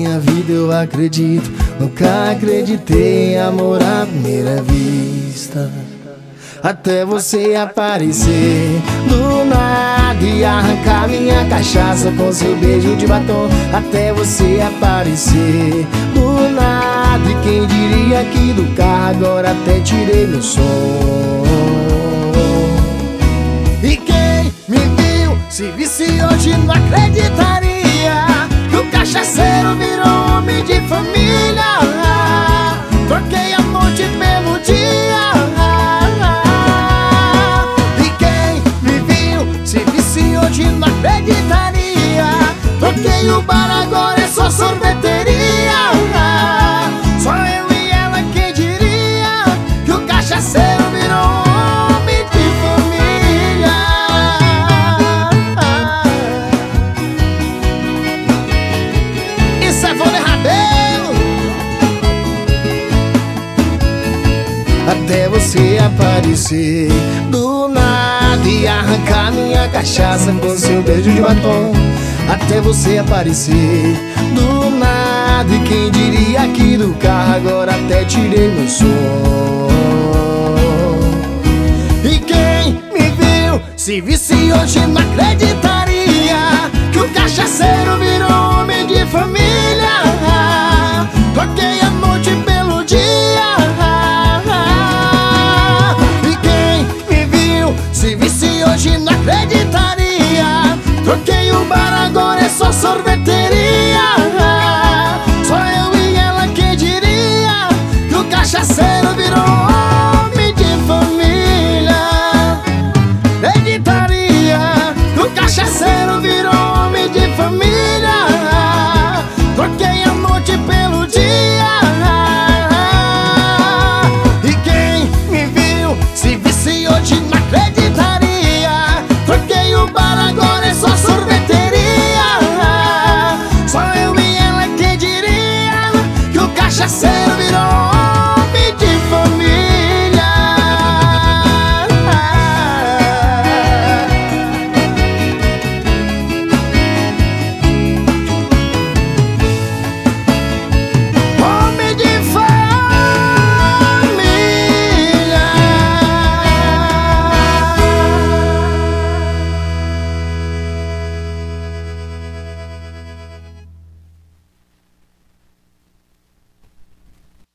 minha vida eu acredito. Nunca acreditei em amor à primeira vista, até você aparecer do nada e arrancar minha cachaça com seu beijo de batom. Até você aparecer do nada, e quem diria que do carro agora até tirei meu som. E quem me viu se visse hoje não acreditaria que o cachaceiro virou homem de família. Troquei a noite pelo dia. E quem me viu se visse hoje não acreditaria. Troquei o bar, agora é só sorveteria. Só eu e ela, quem diria que o cachaceiro virou homem de família. Isso é vôlei Rabelo. Até você aparecer do nada e arrancar minha cachaça com seu beijo de batom. Até você aparecer do nada, e quem diria que do carro agora até tirei meu som. E quem me viu se visse hoje não acreditaria que o cachaceiro virou homem de família. Troquei a noite pelo dia. E quem me viu se visse hoje não acreditaria. Troquei